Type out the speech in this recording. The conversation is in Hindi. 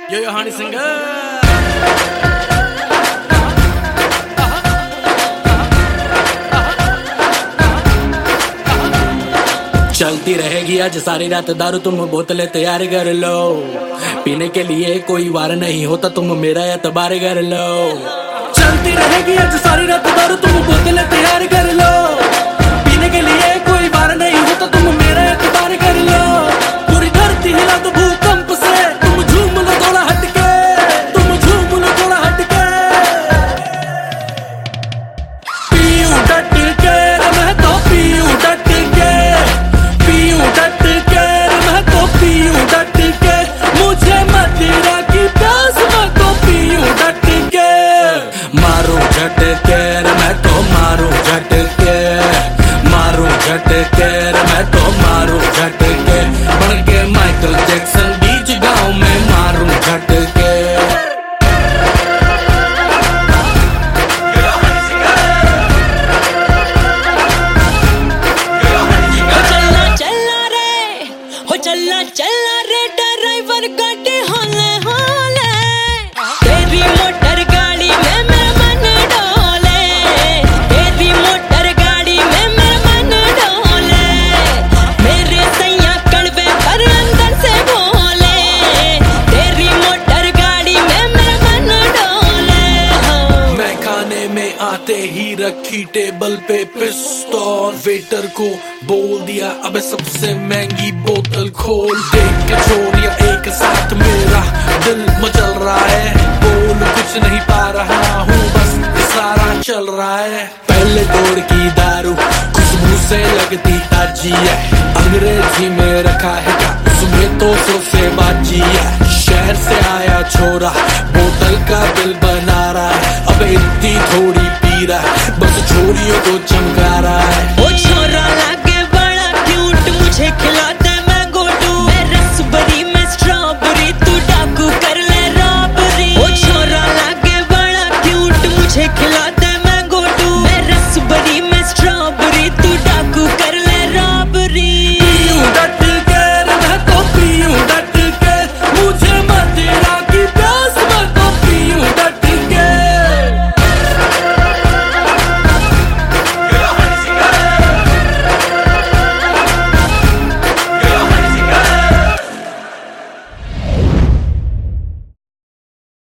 यो हानी सिंह चलती रहेगी आज सारी रात दारू, तुम बोतलें तैयार कर लो। पीने के लिए कोई वार नहीं होता, तुम मेरा एतबार कर लो। चलती रहेगी आज सारी रात दारू, तुम बोतलें तैयार कर लो। पीने के लिए कोई वार नहीं होता, तुम मेरा एतबार कर लो। पूरी धरती हिला दो भूकंप से, तुम झूम लो थोड़ा हटके, तुम झूम लो थोड़ा हटके। पीऊं डट के मैं तो पीऊं डट के, पीऊं डट के मैं तो पीऊं डट के। मुझे मदिरा की प्यास मैं तो पीऊं डट के। मारूं झटके मैं तो मारूं झटके, मारूं झटके मैं तो मारूं झटके। बन के माइकल जैक्सन बीच गांव में मारूं झटके। चलना चलना रे ड्राइवर गाड़ी होले होले, तेरी मोटर गाड़ी में मेरा मन डोले, तेरी मोटर गाड़ी में मेरा मन डोले। मेरे सैया कड़वे पर अंदर से बोले, तेरी मोटर गाड़ी में मेरा मन डोले। मैं खाने में आते ही रखी टेबल पे पिस्तौल, वेटर को बोल दिया अबे सबसे महंगी बोतल खोल। देख के छोरिया एक साथ मेरा दिल मचल रहा है, बोल कुछ नहीं पा रहा हूँ बस इशारा चल रहा है। पहले तोड़ की दारू खुशबू से लगती ताजी है, अंग्रेजी में रखा है क्या उसमें तो सौ से बाजी है। शहर से आया छोरा बोतल का बिल बना रहा है, अब इतनी थोड़ी पी रहा है बस छोरियों को चमका रहा है।